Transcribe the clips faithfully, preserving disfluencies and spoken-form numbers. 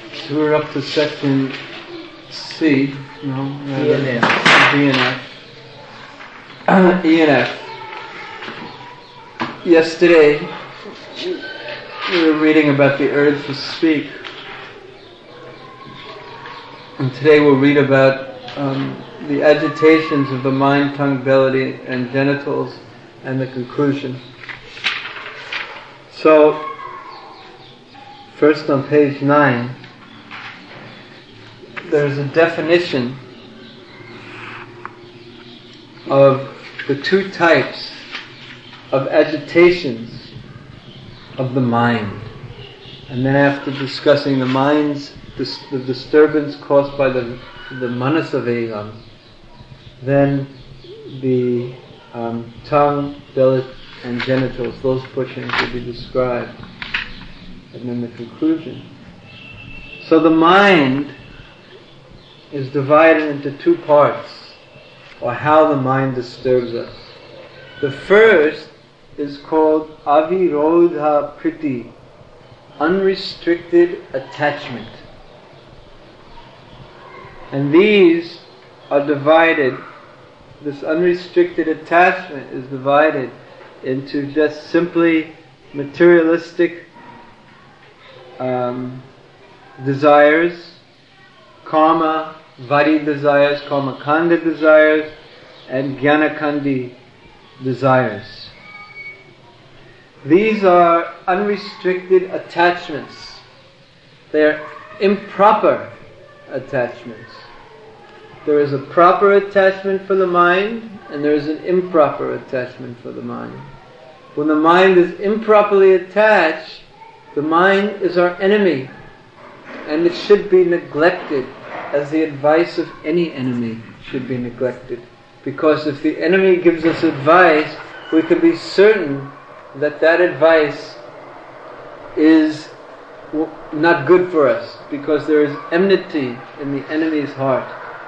So we're up to section C, no? E and F. D and F. E and F. Yesterday, we were reading about the urge to speak. And today we'll read about um, the agitations of the mind, tongue, belly, and genitals, and the conclusion. So, first on page nine, there's a definition of the two types of agitations of the mind. And then after discussing the mind's, dis- the disturbance caused by the, the manasavegam, then the um, tongue, belly, and genitals, those pushings will be described. And then the conclusion. So the mind is divided into two parts, or how the mind disturbs us. The first is called avirodha priti, unrestricted attachment. And these are divided, this unrestricted attachment is divided into just simply materialistic um, desires, karma, vadi desires, karma kanda desires, and jnanakandi desires. These are unrestricted attachments. They are improper attachments. There is a proper attachment for the mind, and there is an improper attachment for the mind. When the mind is improperly attached, the mind is our enemy, and it should be neglected, as the advice of any enemy should be neglected. Because if the enemy gives us advice, we can be certain that that advice is not good for us, because there is enmity in the enemy's heart.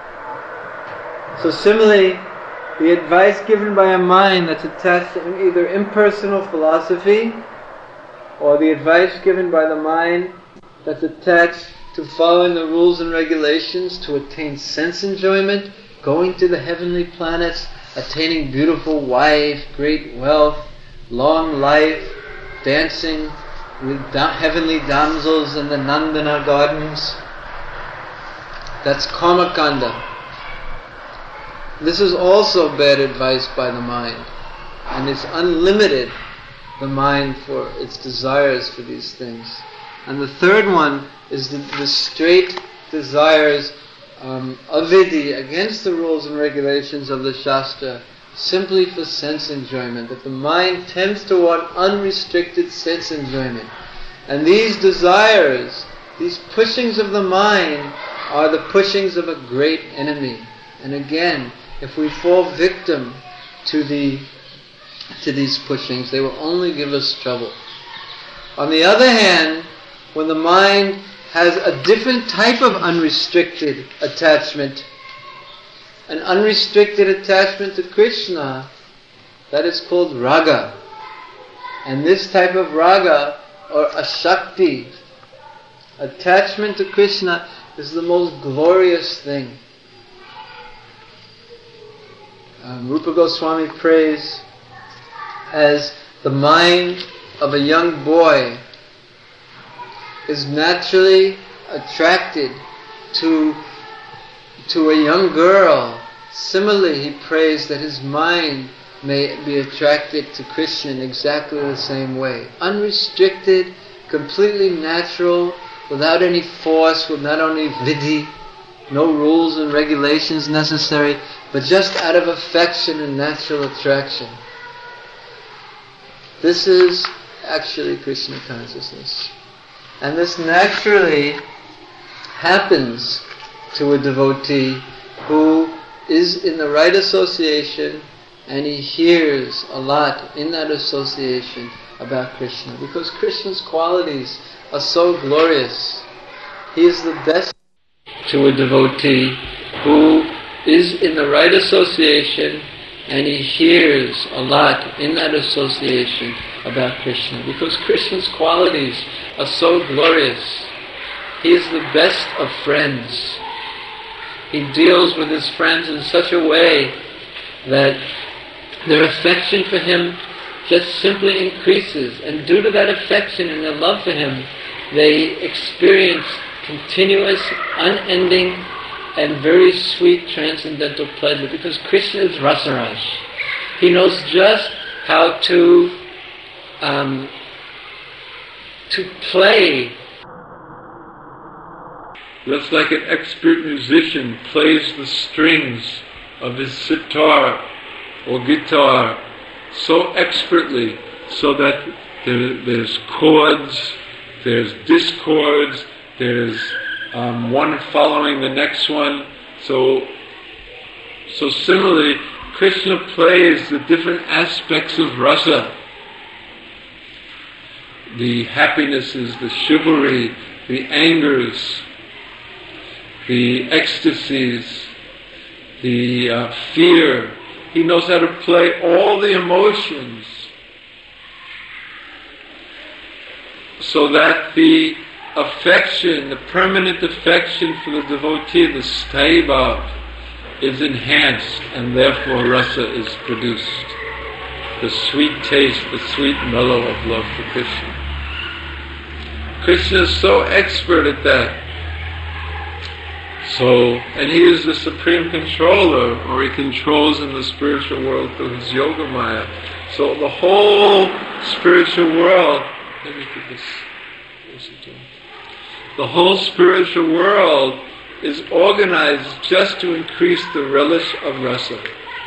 So similarly, the advice given by a mind that's attached to either impersonal philosophy, or the advice given by the mind that's attached to following the rules and regulations to attain sense enjoyment, going to the heavenly planets, attaining beautiful wife, great wealth, long life, dancing with da- heavenly damsels in the Nandana gardens. That's karmakanda. This is also bad advice by the mind, and it's unlimited, the mind, for its desires for these things. And the third one is the, the straight desires um, avidhi, against the rules and regulations of the Shastra, simply for sense enjoyment, that the mind tends toward unrestricted sense enjoyment. And these desires, these pushings of the mind, are the pushings of a great enemy. And again, if we fall victim to the to these pushings, they will only give us trouble. On the other hand, when the mind has a different type of unrestricted attachment, an unrestricted attachment to Krishna, that is called raga. And this type of raga, or ashakti, attachment to Krishna, is the most glorious thing. Um, Rupa Goswami prays as the mind of a young boy is naturally attracted to to a young girl. Similarly, he prays that his mind may be attracted to Krishna in exactly the same way. Unrestricted, completely natural, without any force, without any vidhi, no rules and regulations necessary, but just out of affection and natural attraction. This is actually Krishna consciousness. And this naturally happens to a devotee who is in the right association, and he hears a lot in that association about Krishna, because Krishna's qualities are so glorious. He is the best to a devotee who is in the right association, and he hears a lot in that association about Krishna, because Krishna's qualities are so glorious. He is the best of friends. He deals with his friends in such a way that their affection for him just simply increases. And due to that affection and their love for him, they experience continuous, unending, and very sweet transcendental pleasure, because Krishna is Rasaraj. He knows just how to um, to play. Just like an expert musician plays the strings of his sitar or guitar so expertly, so that there, there's chords, there's discords, there's um, one following the next one. So, so similarly, Krishna plays the different aspects of rasa. The happinesses, the chivalry, the angers, the ecstasies, the uh, fear. He knows how to play all the emotions so that the affection, the permanent affection for the devotee, the sthayi bhav, is enhanced, and therefore rasa is produced. The sweet taste, the sweet mellow of love for Krishna. Krishna is so expert at that. So, and he is the supreme controller, or he controls in the spiritual world through his yoga maya. So the whole spiritual world, let me put this, listen to him. The whole spiritual world is organized just to increase the relish of rasa.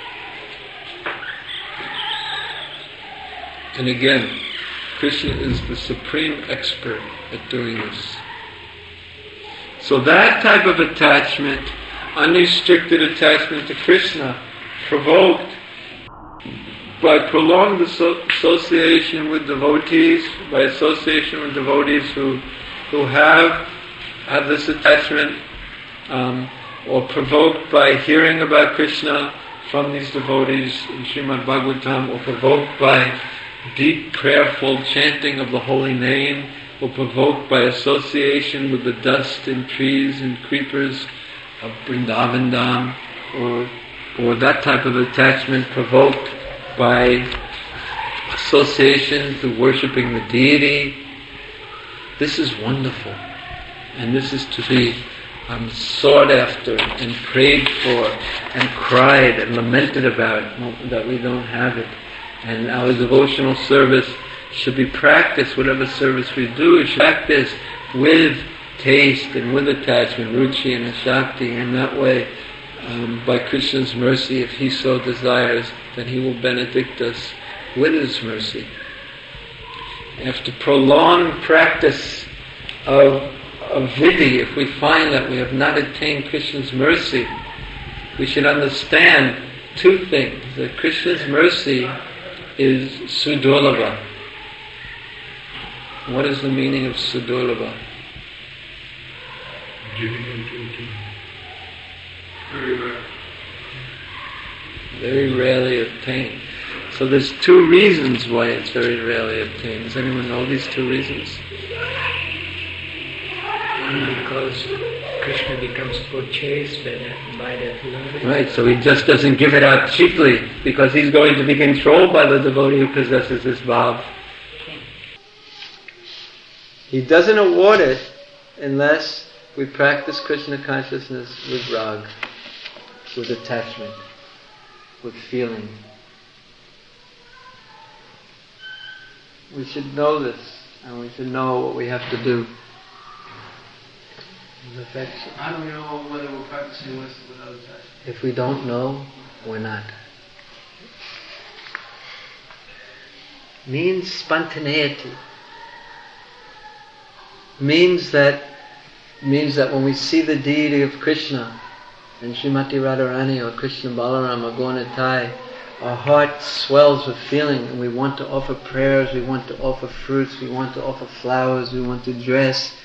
And again, Krishna is the supreme expert at doing this. So that type of attachment, unrestricted attachment to Krishna, provoked by prolonged asso- association with devotees, by association with devotees who who have have this attachment, um, or provoked by hearing about Krishna from these devotees in Srimad Bhagavatam, or provoked by deep prayerful chanting of the holy name, or provoked by association with the dust and trees and creepers of Vrindavan Dham, or, or that type of attachment provoked by association through worshipping the deity. This is wonderful, and this is to be um, sought after and prayed for and cried and lamented about, that we don't have it. And our devotional service should be practiced, whatever service we do, it should be practiced with taste and with attachment, ruchi and shakti, and that way, um, by Krishna's mercy, if he so desires, then he will benedict us with his mercy. After prolonged practice of, of vidhi, if we find that we have not attained Krishna's mercy, we should understand two things: that Krishna's mercy is sudurlabha. What is the meaning of sudurlabha? Very rare. Very rarely obtained. So there's two reasons why it's very rarely obtained. Does anyone know these two reasons? Because Krishna becomes purchased by that, by that love. Right, so he just doesn't give it out cheaply, because he's going to be controlled by the devotee who possesses this bhav. He doesn't award it unless we practice Krishna consciousness with rag, with attachment, with feeling. We should know this, and we should know what we have to do. Affection. How do we know whether we're practicing with without attachment? If we don't know, we're not. Means spontaneity. Means that means that when we see the deity of Krishna, and Srimati Radharani or Krishna Balaram or Gaura, our heart swells with feeling, and we want to offer prayers, we want to offer fruits, we want to offer flowers, we want to dress.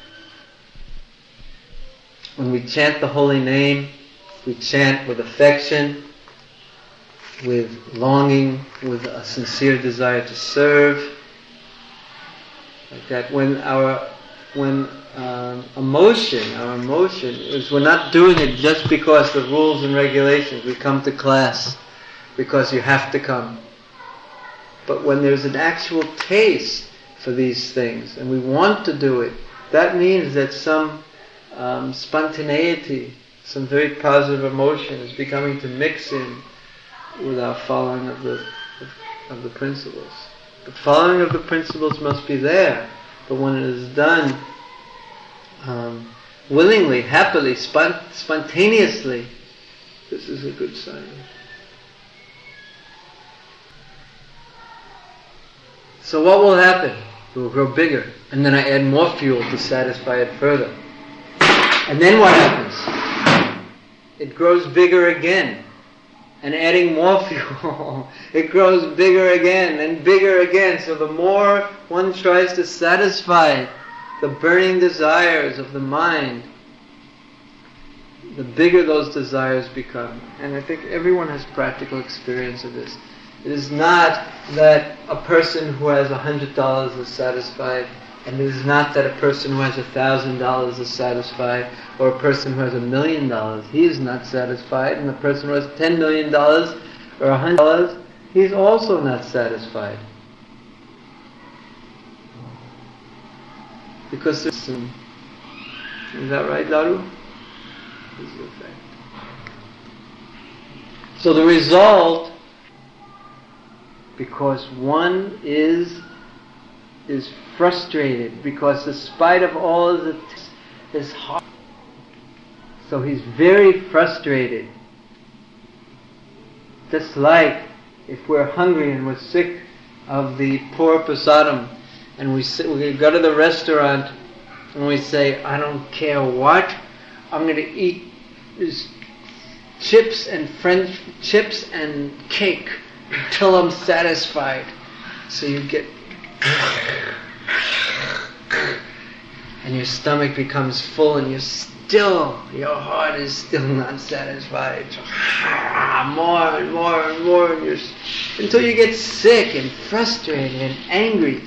When we chant the holy name, we chant with affection, with longing, with a sincere desire to serve. Like that. When our when um, emotion, our emotion, is we're not doing it just because the rules and regulations. We come to class because you have to come. But when there's an actual taste for these things and we want to do it, that means that some um, spontaneity, some very positive emotion is becoming to mix in with our following of the of, of the principles. The following of the principles must be there, but when it is done um, willingly, happily, spont- spontaneously, this is a good sign. So what will happen? It will grow bigger, and then I add more fuel to satisfy it further. And then what happens? It grows bigger again. And adding more fuel, it grows bigger again and bigger again. So the more one tries to satisfy the burning desires of the mind, the bigger those desires become. And I think everyone has practical experience of this. It is not that a person who has a hundred dollars is satisfied, and it is not that a person who has a thousand dollars is satisfied, or a person who has a million dollars, he is not satisfied, and the person who has ten million dollars or a hundred dollars, he is also not satisfied. Because there's some, is that right, Daru? This is a fact. So the result, because one is is frustrated, because despite of all of the his heart, so he's very frustrated. Just like if we're hungry and we're sick of the poor prasadam, and we sit, we go to the restaurant and we say, I don't care what, I'm going to eat this chips and French chips and cake until I'm satisfied. So you get and your stomach becomes full, and you're still, your heart is still not satisfied. More and more and more, and you're, until you get sick and frustrated and angry.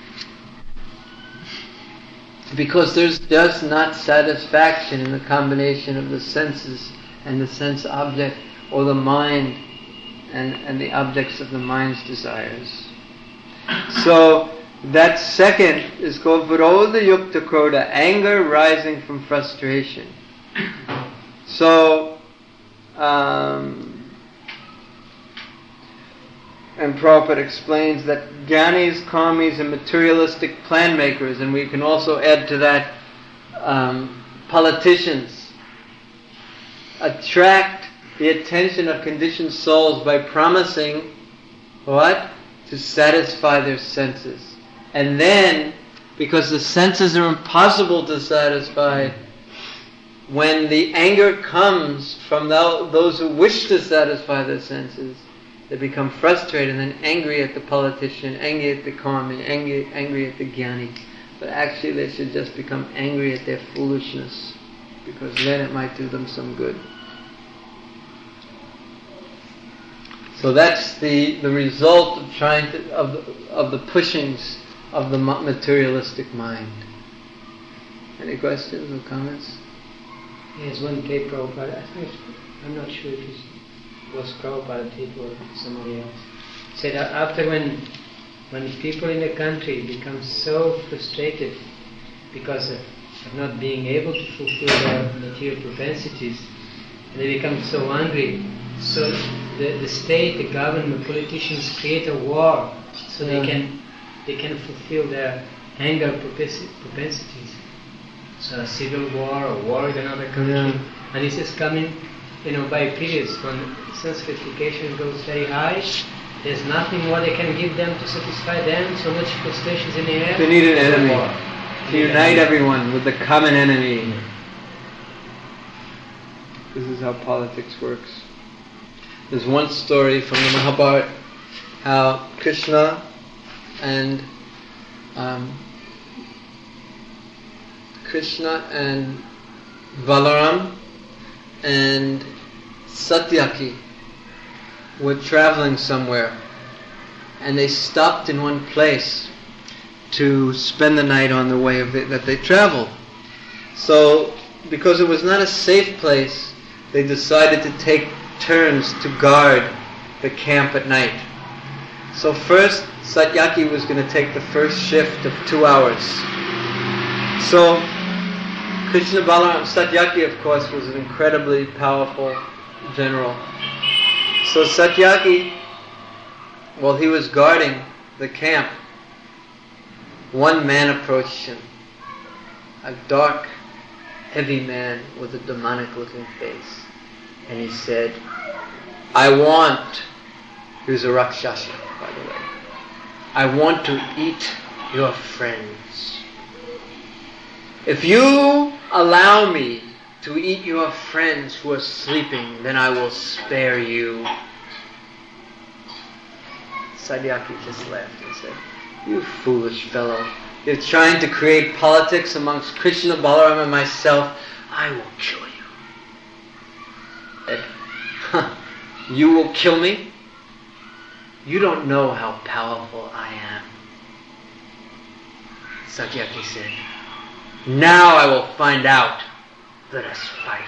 Because there's just not satisfaction in the combination of the senses and the sense object, or the mind and, and the objects of the mind's desires. So that second is called Virodha Yukta Krodha, anger rising from frustration. So, um, and Prabhupada explains that Jnanis, Karmis, and materialistic plan makers, and we can also add to that um, politicians, attract the attention of conditioned souls by promising what? To satisfy their senses. And then, because the senses are impossible to satisfy, when the anger comes from those who wish to satisfy their senses, they become frustrated and then angry at the politician, angry at the karmi, angry, angry at the jnani. But actually they should just become angry at their foolishness, because then it might do them some good. So that's the, the result of trying to, of the, of the pushings of the materialistic mind. Any questions or comments? Yes, one day Prabhupada, I think, I'm not sure if it was Prabhupada or somebody else, said that after when when people in the country become so frustrated because of, of not being able to fulfill their material propensities, and they become so angry, so the, the state, the government, politicians create a war so yeah. they can they can fulfill their anger propensities. So a civil war or war in another country. Yeah. And this is coming, you know, by periods when sensification goes very high. There's nothing more they can give them to satisfy them, so much frustrations in the air. They need an enemy to unite everyone with the common enemy. This is how politics works. There's one story from the Mahabharata how Krishna and um, Krishna and Balaram and Satyaki were traveling somewhere, and they stopped in one place to spend the night on the way of it, that they traveled. So, because it was not a safe place, they decided to take turns to guard the camp at night. So first, Satyaki was going to take the first shift of two hours. So, Krishna Balaram, Satyaki of course was an incredibly powerful general. So Satyaki, while he was guarding the camp, one man approached him. A dark, heavy man with a demonic looking face. And he said, I want, he was a Rakshasa by the way, I want to eat your friends. If you allow me to eat your friends who are sleeping, then I will spare you. Satyaki just laughed and said, you foolish fellow, you're trying to create politics amongst Krishna, Balaram and myself. I will kill you. And, huh, you will kill me? You don't know how powerful I am. Satyaki said, now I will find out. Let us fight.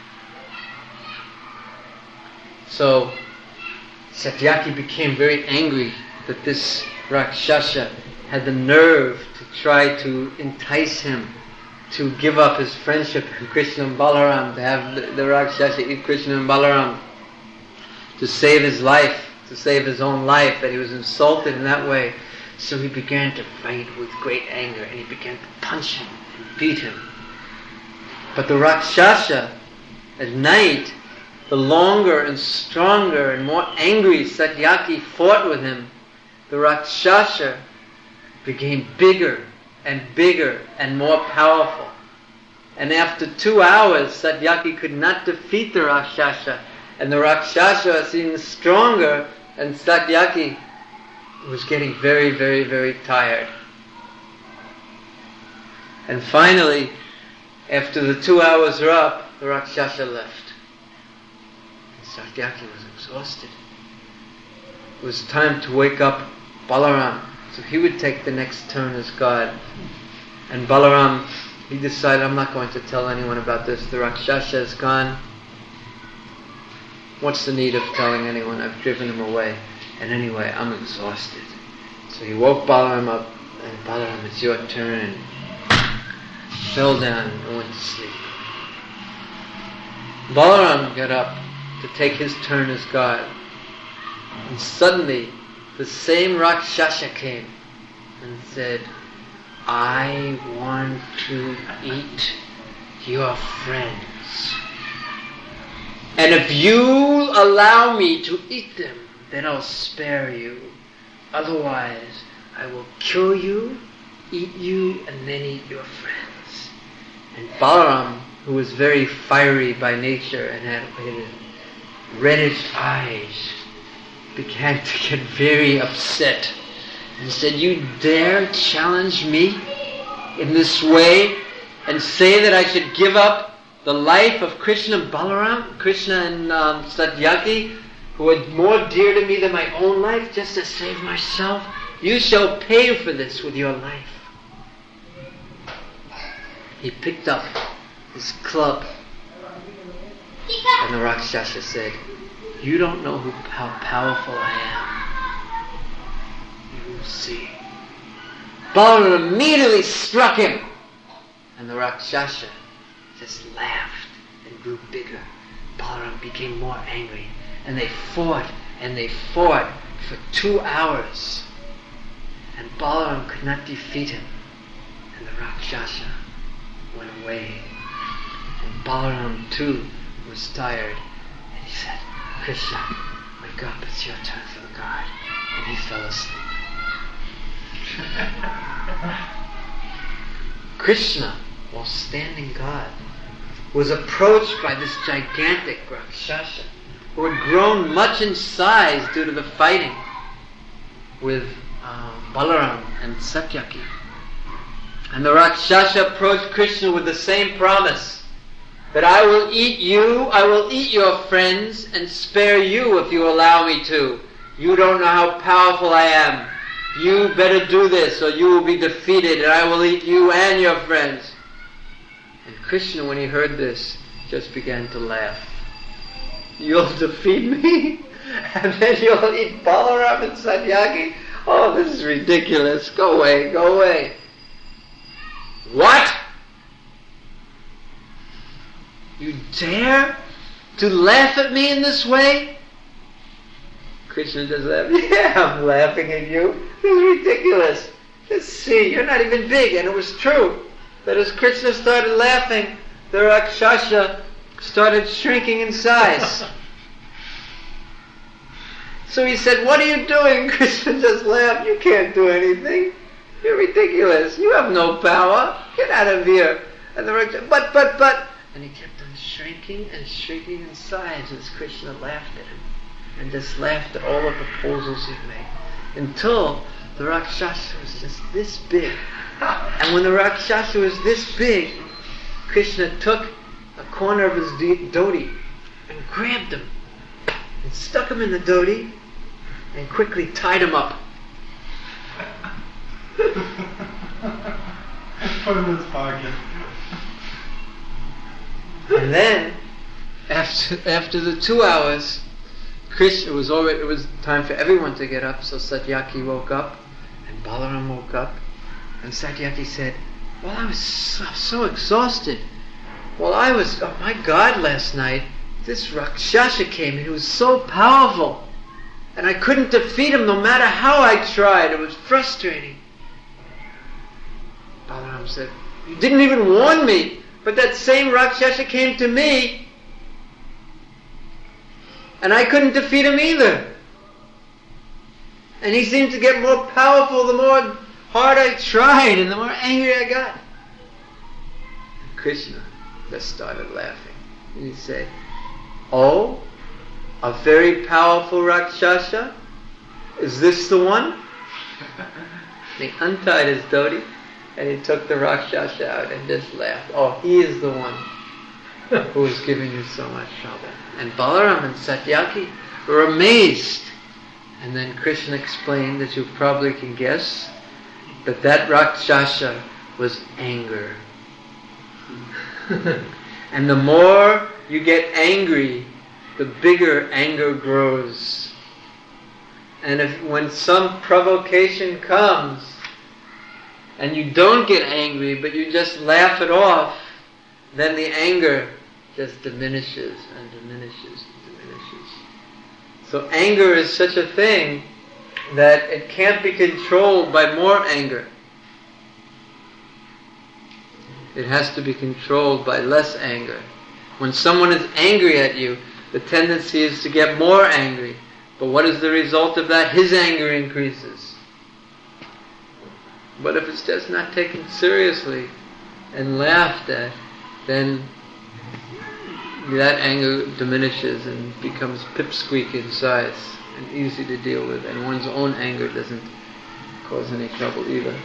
So Satyaki became very angry that this Rakshasa had the nerve to try to entice him to give up his friendship with Krishna and Balaram, to have the, the Rakshasa eat Krishna and Balaram, to save his life, to save his own life, that he was insulted in that way. So he began to fight with great anger, and he began to punch him and beat him. But the Rakshasa, at night, the longer and stronger and more angry Satyaki fought with him, the Rakshasa became bigger and bigger and more powerful. And after two hours, Satyaki could not defeat the Rakshasa. And the Rakshasa seemed stronger, and Satyaki was getting very, very, very tired. And finally, after the two hours were up, the Rakshasa left. And Satyaki was exhausted. It was time to wake up Balaram, so he would take the next turn as God. And Balaram, he decided, I'm not going to tell anyone about this. The Rakshasa is gone. What's the need of telling anyone? I've driven him away. And anyway, I'm exhausted. So he woke Balaram up, and Balaram, it's your turn, and fell down and went to sleep. Balaram got up to take his turn as God. And suddenly, the same Rakshasa came and said, I want to eat your friends. And if you allow me to eat them, then I'll spare you. Otherwise, I will kill you, eat you, and then eat your friends. And Balaram, who was very fiery by nature and had, had reddish eyes, began to get very upset and said, you dare challenge me in this way and say that I should give up the life of Krishna and Balaram, Krishna and um, Satyaki, who are more dear to me than my own life, just to save myself? You shall pay for this with your life. He picked up his club, and the Rakshasa said, you don't know who, how powerful I am. You will see. Balaram immediately struck him, and the Rakshasa just laughed and grew bigger. Balaram became more angry, and they fought and they fought for two hours, and Balaram could not defeat him, and the Rakshasa went away. And Balaram too was tired, and he said, Krishna, wake up, it's your turn for the guard. And he fell asleep. Krishna, while standing guard, was approached by this gigantic Rakshasa, who had grown much in size due to the fighting with uh, Balaram and Satyaki. And the Rakshasa approached Krishna with the same promise, that I will eat you, I will eat your friends, and spare you if you allow me to. You don't know how powerful I am. You better do this, or you will be defeated, and I will eat you and your friends. And Krishna, when he heard this, just began to laugh. You'll defeat me? And then you'll eat Balaram and Satyaki? Oh, this is ridiculous. Go away, go away. What? You dare to laugh at me in this way? Krishna just laughed. Yeah, I'm laughing at you. This is ridiculous. Just see, you're not even big. And it was true that as Krishna started laughing, the Rakshasa started shrinking in size. So he said, what are you doing? Krishna just laughed. You can't do anything. You're ridiculous. You have no power. Get out of here. And the Rakshasa, but, but, but. And he kept on shrinking and shrinking in size as Krishna laughed at him. And just laughed at all the proposals he'd made. Until the Rakshasa was just this big. And when the Rakshasa was this big, Krishna took a corner of his dhoti and grabbed him and stuck him in the dhoti and quickly tied him up. Put him in his pocket. And then, after after the two hours, Krishna, it was already it was time for everyone to get up. So Satyaki woke up, and Balaram woke up, and Satyaki said, "Well, I was so, so exhausted. Well, I was, oh my God, last night, this Rakshasa came, he was so powerful, and I couldn't defeat him no matter how I tried. It was frustrating." Balaram said, "You didn't even warn me, but that same Rakshasa came to me, and I couldn't defeat him either. And he seemed to get more powerful the more hard I tried, and the more angry I got." And Krishna just started laughing. And he said, "Oh, a very powerful Rakshasa? Is this the one?" And he untied his dhoti and he took the Rakshasa out and just laughed. "Oh, he is the one who is giving you so much trouble." And Balaram and Satyaki were amazed. And then Krishna explained, as you probably can guess, that that Rakshasa was anger. And the more you get angry, the bigger anger grows. And if when some provocation comes, and you don't get angry, but you just laugh it off, then the anger just diminishes and diminishes and diminishes. So anger is such a thing that it can't be controlled by more anger. It has to be controlled by less anger. When someone is angry at you, the tendency is to get more angry. But what is the result of that? His anger increases. But if it's just not taken seriously and laughed at, then that anger diminishes and becomes pipsqueak in size and easy to deal with, and one's own anger doesn't cause any trouble either.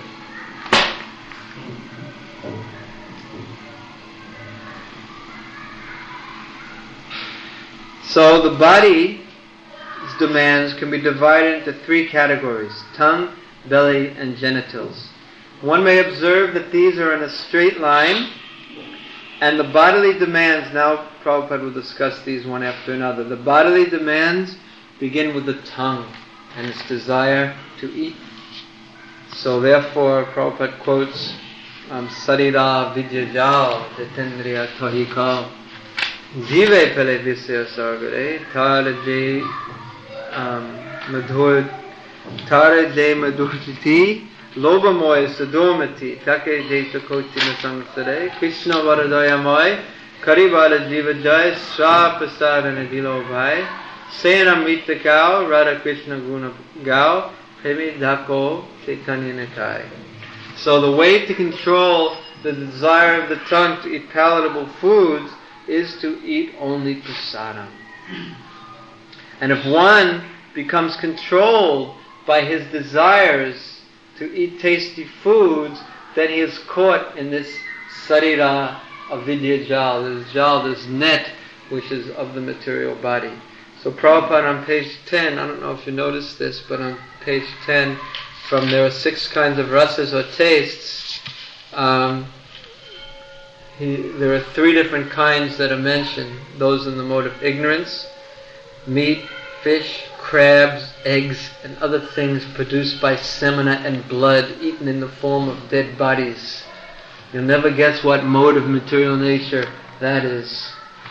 So the body's demands can be divided into three categories: tongue, belly, and genitals. One may observe that these are in a straight line, and the bodily demands, now Prabhupada will discuss these one after another. The bodily demands begin with the tongue and its desire to eat. So therefore Prabhupada quotes um, Sarira Vidyajal Jatendriya Tohikal Jive Pele Visya Sargare Tara Je Madhur Tara Je Madhurti Loba Moy Sadomati Take Je Takoti Nasamsare Krishna Varadaya Moy Karibala Jiva Jai Swa Pasarana Dilo Bhai Sena Mita Kao Radha Krishna Guna Gao Premi Dhako Chaitanya Nitai. So the way to control the desire of the tongue to eat palatable foods is to eat only prasadam. And if one becomes controlled by his desires to eat tasty foods, then he is caught in this sarira of vidya jal, this jal, this net, which is of the material body. So Prabhupada on page ten, I don't know if you noticed this, but on page ten, from there are six kinds of rasas or tastes, um, he, there are three different kinds that are mentioned. Those in the mode of ignorance, meat, fish, crabs, eggs, and other things produced by semina and blood, eaten in the form of dead bodies. You'll never guess what mode of material nature that is.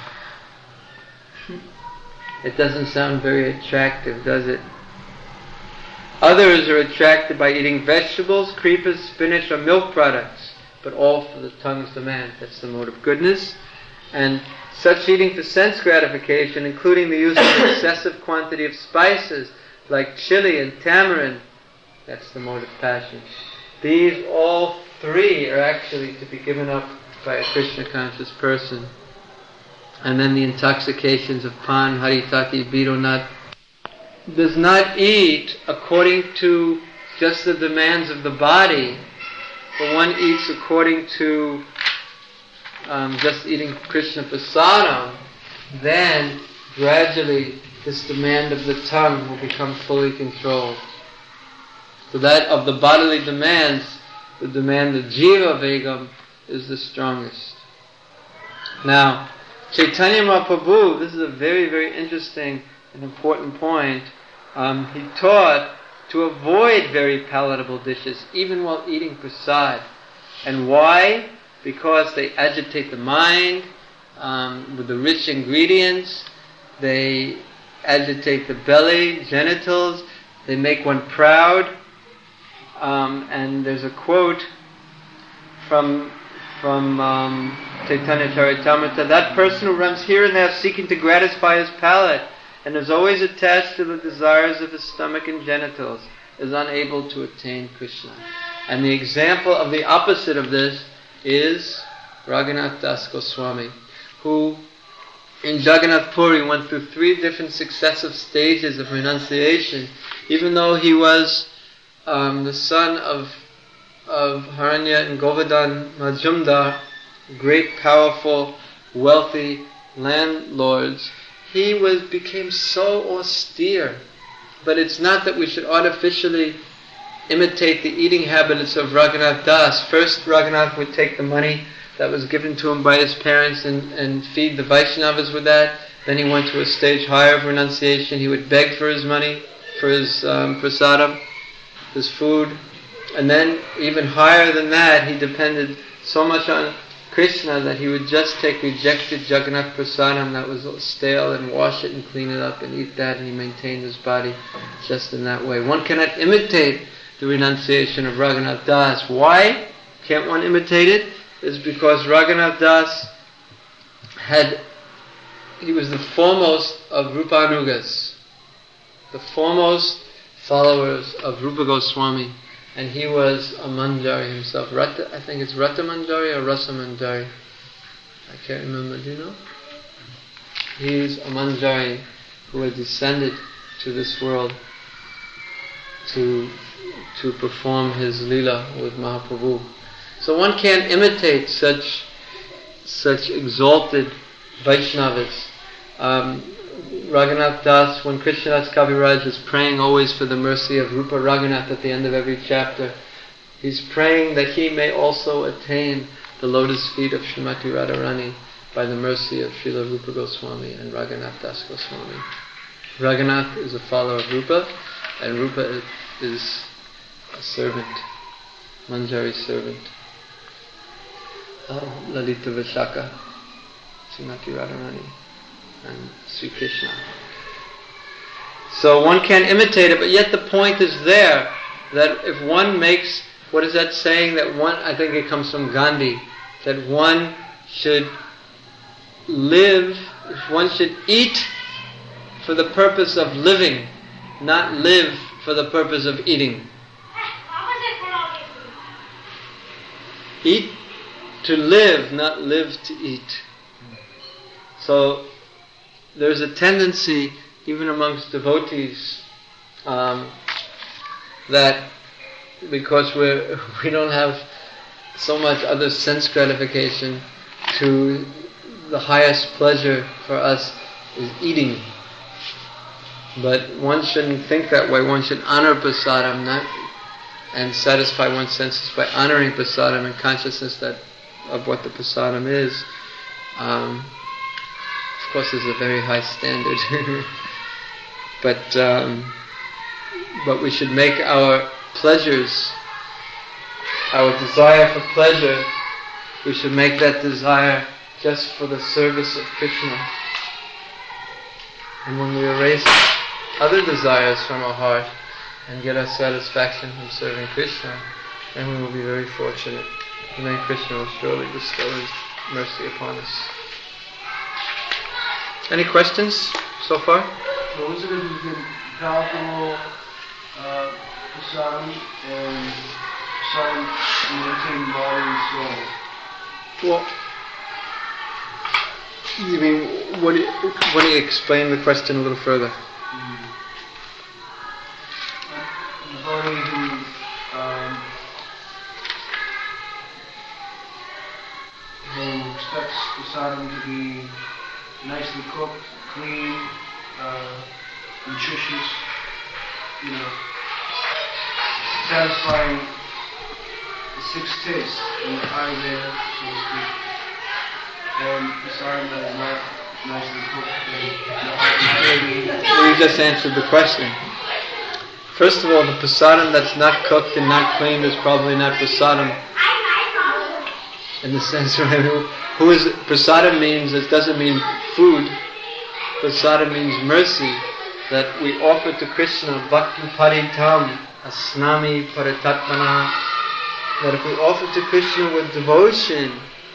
It doesn't sound very attractive, does it? Others are attracted by eating vegetables, creepers, spinach, or milk products, but all for the tongue's demand. That's the mode of goodness. And such eating for sense gratification, including the use of an excessive quantity of spices like chili and tamarind, that's the mode of passion. These all three are actually to be given up by a Krishna conscious person. And then the intoxications of pan, haritaki, bidonat, does not eat according to just the demands of the body, but one eats according to um, just eating Krishna prasadam. Then gradually this demand of the tongue will become fully controlled. So that of the bodily demands, the demand of jiva vegam is the strongest. Now, Chaitanya Mahaprabhu, this is a very, very interesting and important point. Um, he taught to avoid very palatable dishes, even while eating prasad. And why? Because they agitate the mind um, with the rich ingredients. They agitate the belly, genitals. They make one proud. Um, and there's a quote from from um, Chaitanya Charitamrita: that person who runs here and there seeking to gratify his palate and is always attached to the desires of his stomach and genitals is unable to attain Krishna. And the example of the opposite of this is Raghunath Das Goswami, who in Jagannath Puri went through three different successive stages of renunciation, even though he was um, the son of of Haranya and Govardhan Majumdar, great, powerful, wealthy landlords. He was became so austere. But it's not that we should artificially imitate the eating habits of Raghunath Das. First, Raghunath would take the money that was given to him by his parents and, and feed the Vaishnavas with that. Then he went to a stage higher of renunciation. He would beg for his money, for his um, prasadam, his food. And then, even higher than that, he depended so much on Krishna that he would just take rejected Jagannath prasadam that was stale and wash it and clean it up and eat that, and he maintained his body just in that way. One cannot imitate the renunciation of Raghunath Das. Why can't one imitate it? It's because Raghunath Das had, he was the foremost of Rupanugas, the foremost followers of Rupa Goswami. And he was a Manjari himself. Rata, I think it's Rata Manjari or Rasa Manjari. I can't remember. Do you know? He's a Manjari who had descended to this world to to perform his lila with Mahaprabhu. So one can't imitate such such exalted Vaishnavas. Um, Raghunath Das, when Krishnadas Kaviraj is praying always for the mercy of Rupa Raghunath at the end of every chapter, he's praying that he may also attain the lotus feet of Srimati Radharani by the mercy of Srila Rupa Goswami and Raghunath Das Goswami. Raghunath is a follower of Rupa, and Rupa is a servant, Manjari servant of Lalita Vishaka, Srimati Radharani, and Sri Krishna. So one can't imitate it, but yet the point is there, that if one makes, what is that saying, that one, I think it comes from Gandhi, that one should live, one should eat for the purpose of living, not live for the purpose of eating. Eat to live, not live to eat. So there's a tendency, even amongst devotees, um, that because we we don't have so much other sense gratification, to the highest pleasure for us is eating. But one shouldn't think that way. One should honor prasadam, not and satisfy one's senses by honoring prasadam and consciousness that of what the prasadam is. Um, of course, there's a very high standard, but um, but we should make our pleasures, our desire for pleasure, we should make that desire just for the service of Krishna. And when we erase other desires from our heart and get our satisfaction from serving Krishna, then we will be very fortunate. And then Krishna will surely bestow His mercy upon us. Any questions so far? So what's the difference between palatable uh, prasadam and prasadam maintaining body and soul? Well, you mean, what do you, what do you explain the question a little further? Mm. The devotee who, um, who expects prasadam to be nicely cooked, clean, uh, nutritious, you know, satisfying the six tastes in the Ayurveda, so to speak. And prasadam that is not nicely cooked. Well, you just answered the question. First of all, the prasadam that's not cooked and not cleaned is probably not prasadam. In the sense, right? Who, who is prasadam means? It doesn't mean food. Prasadam means mercy, that we offer to Krishna bhakti paritam asnami paritatmana. That if we offer to Krishna with devotion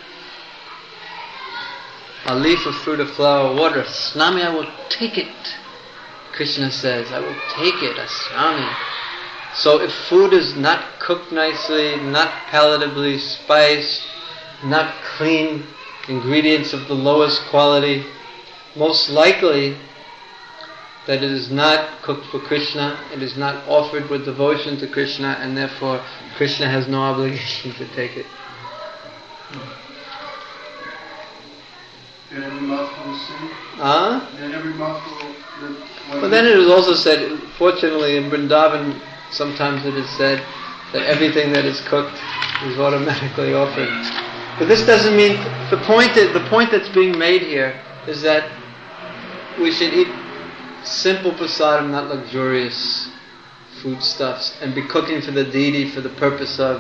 a leaf, a fruit, a flower, water, asnami, I will take it. Krishna says, I will take it, asnami. So if food is not cooked nicely, not palatably spiced, not clean, ingredients of the lowest quality, most likely that it is not cooked for Krishna, it is not offered with devotion to Krishna, and therefore Krishna has no obligation to take it. And every mouthful is sin. Ah? And every mouthful. But then it is also said, fortunately in Vrindavan, sometimes it is said that everything that is cooked is automatically offered. But this doesn't mean, the point is, the point that's being made here is that we should eat simple prasadam, not luxurious foodstuffs, and be cooking for the deity for the purpose of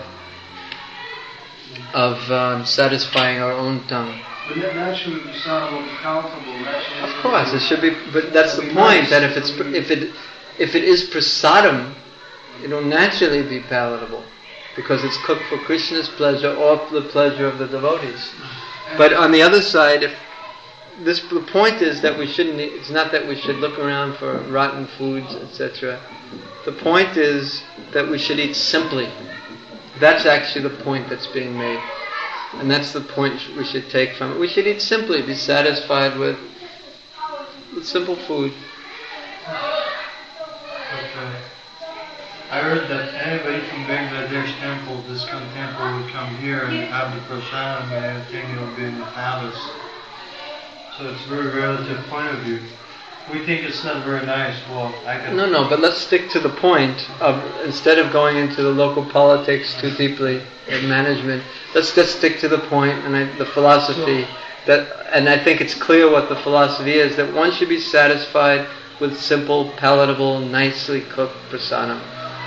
of um, satisfying our own tongue. But naturally, prasadam will be palatable. Naturally, of course, it should be. But that's the point. That if it's if it if it is prasadam, it will naturally be palatable, because it's cooked for Krishna's pleasure or the pleasure of the devotees. But on the other side, if this, the point is that we shouldn't. It's not that we should look around for rotten foods, et cetera. The point is that we should eat simply. That's actually the point that's being made, and that's the point we should take from it. We should eat simply, be satisfied with, with simple food. But, uh, I heard that anybody from Bangladesh temple, this kind of temple, would come here and have the prasadam, and I think it'll be in the palace. So it's a very relative point of view. We think it's not very nice. Well, I can. No, no, but let's stick to the point of, instead of going into the local politics too deeply and management, let's just stick to the point and I, the philosophy. That, and I think it's clear what the philosophy is, that one should be satisfied with simple, palatable, nicely cooked prasadam,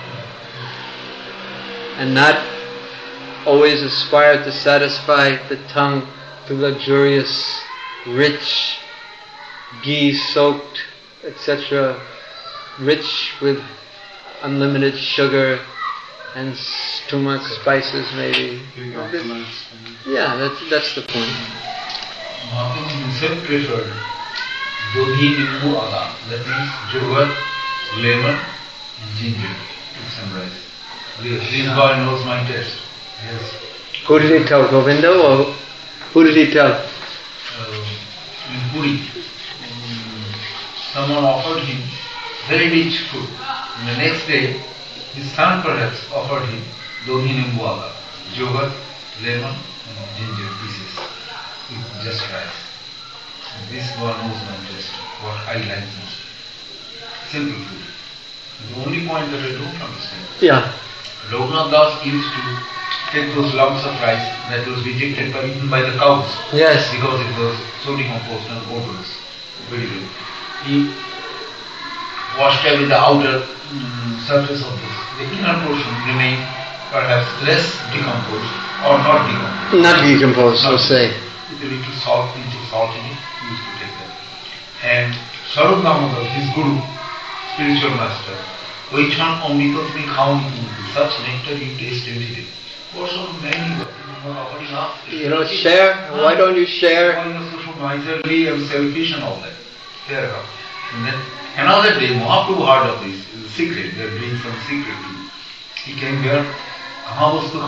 and not always aspire to satisfy the tongue through luxurious, rich, ghee-soaked, et cetera, rich with unlimited sugar and too much spices, maybe. Yeah, that's that's the point. Mahatma himself preferred dodhi, nimbu, ada. That means yogurt, lemon, ginger to sunrise. This boy knows my taste. Yes. Who did he tell, Govinda, or who did he tell? Uh, in Puri, um, someone offered him very rich food. And the next day, his son perhaps offered him dodhi, nimbu, ada, yogurt, lemon, and ginger pieces with just rice. And this boy knows my taste, what I like most. Simple food. The only point that I don't understand. Yeah. Raghunath Das used to take those lumps of rice that was rejected by, even by the cows. Yes. Because it was so decomposed and odorous. Very good. He washed away the outer um, surface of this. The inner portion remained perhaps less decomposed or not decomposed. Not decomposed, so say. With a little salt, pinch of salt in it, he used to take that. And Swarup Damodar, his guru, spiritual master, Oichan Amrita tumi khaoni tunti, such nectar you taste every day. For so many, you know, share. Why don't you share? Why are you so miserly and selfish and all that? There you go. And then another day, Mahaprabhu heard of this. It's a secret. They are doing some secret. He came here. What is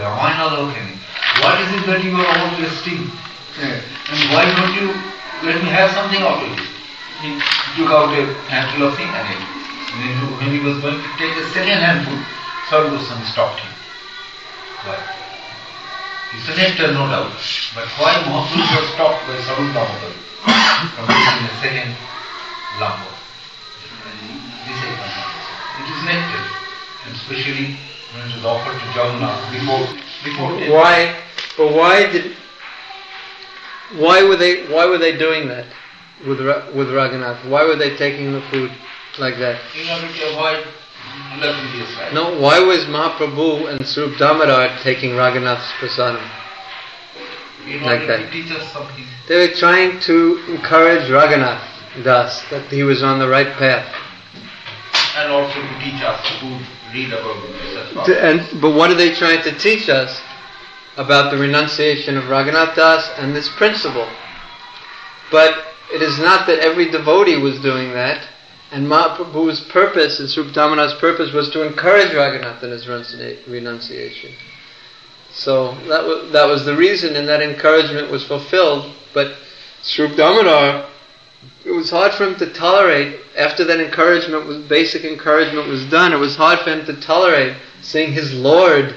it that you are all wasting? And why don't you let me have something out of it? He took out a handful of thing and ate. And then when he was going to take the second handful, Swarup Goswami stopped him. Why? It's a nectar, no doubt. But why Mahaprabhu was stopped by Swarup Damodar from taking the second lump of this? It is nectar. And especially when it was offered to Jagannath before before Why? But why did? Why were they? Why were they doing that with with Raghunath? Why were they taking the food like that? In order to avoid luxurious life. No. Why was Mahaprabhu and Swarup Damodar taking Raghunath's prasadam In like order that? to teach us something. They were trying to encourage Raghunath Das that he was on the right path. And also to teach us to read about such To- And but what are they trying to teach us about the renunciation of Raghunath Das and this principle? But it is not that every devotee was doing that, and Mahaprabhu's purpose and Swarup Damodar's purpose was to encourage Raghunath in his renunci- renunciation. So that was, that was the reason, and that encouragement was fulfilled. But Swarup Damodar, it was hard for him to tolerate, after that encouragement was, basic encouragement was done, it was hard for him to tolerate seeing his Lord.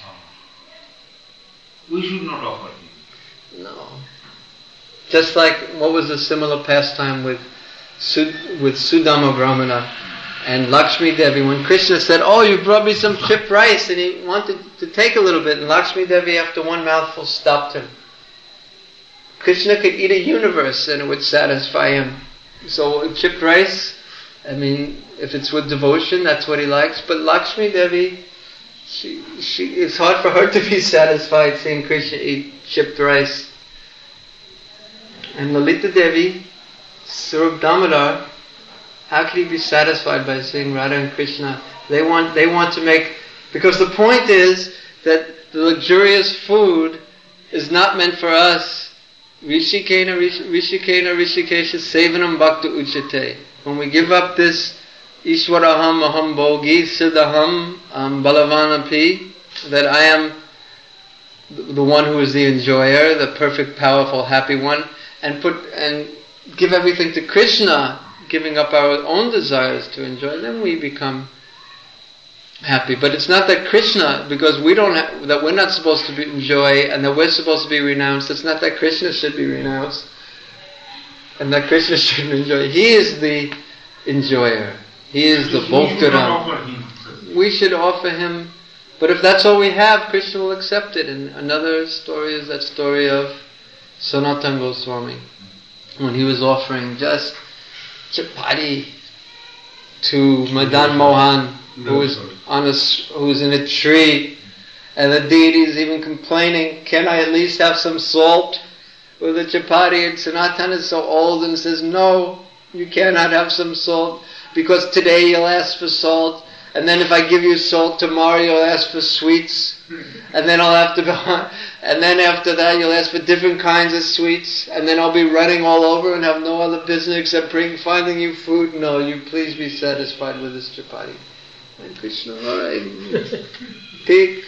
We should not offer him. No. Just like, what was a similar pastime with Sud, with Sudama Brahmana and Lakshmi Devi, when Krishna said, "Oh, you brought me some chipped rice," and he wanted to take a little bit, and Lakshmi Devi after one mouthful stopped him. Krishna could eat a universe and it would satisfy him. So chipped rice, I mean, if it's with devotion, that's what he likes. But Lakshmi Devi, she, she, it's hard for her to be satisfied seeing Krishna eat chipped rice. And Lalita Devi, Swarup Damodar, how could he be satisfied by seeing Radha and Krishna? They want, they want to make, because the point is that the luxurious food is not meant for us. Rishikena, Rishikena, Rishikesha, Sevanam Bhakta Uchate. When we give up this Ishwaraham Aham Bhogi Siddhaham um, Balavanapi, that I am the one who is the enjoyer, the perfect, powerful, happy one, and put and give everything to Krishna, giving up our own desires to enjoy, then we become happy. But it's not that Krishna, because we don't have, that we're not supposed to be, enjoy, and that we're supposed to be renounced. It's not that Krishna should be renounced, and that Krishna should enjoy. He is the enjoyer. He is the Bhoktaram. We should offer him. But if that's all we have, Krishna will accept it. And another story is that story of Sanatana Goswami, when he was offering just chapati to Madan Mohan, who was on a, who was in a tree, and the deity is even complaining, "Can I at least have some salt with the chapati?" And Sanatana is so old and says, "No, you cannot have some salt, because today you'll ask for salt, and then if I give you salt tomorrow you'll ask for sweets, and then I'll have to go, and then after that you'll ask for different kinds of sweets, and then I'll be running all over and have no other business except bring, finding you food. No, you please be satisfied with this chapati." And Krishna, alright, take.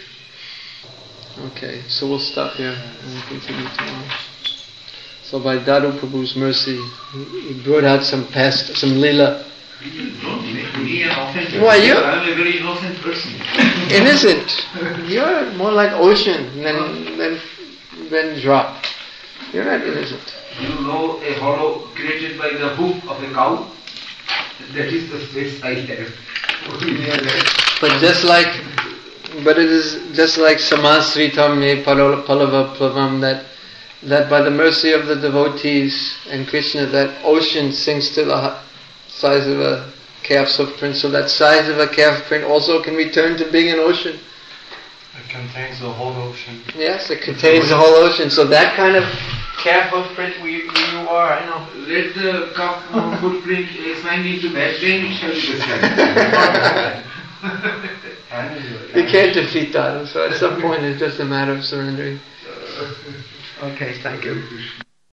Okay, so we'll stop here and we'll continue tomorrow. So by Dadu Prabhu's mercy, he brought out some past, some lila. Don't make me an offense. Why, you? I'm a very innocent person. Innocent. You're more like ocean than than than drop. You're not innocent. You know a hollow created by the hoof of a cow? That is the space I have. But just like But it is just like Samasritam me Palava Plavam, that that by the mercy of the devotees and Krishna, that ocean sinks to the size of a calf's hoof print. So that size of a calf print also can be turned to being an ocean. It contains the whole ocean. Yes, it contains the whole ocean. So that kind of calf hoof print where you, where you are, I know. Let the calf uh, footprint expand into that, then it shall be the You can't defeat that. So at some point it's just a matter of surrendering. Okay, thank you.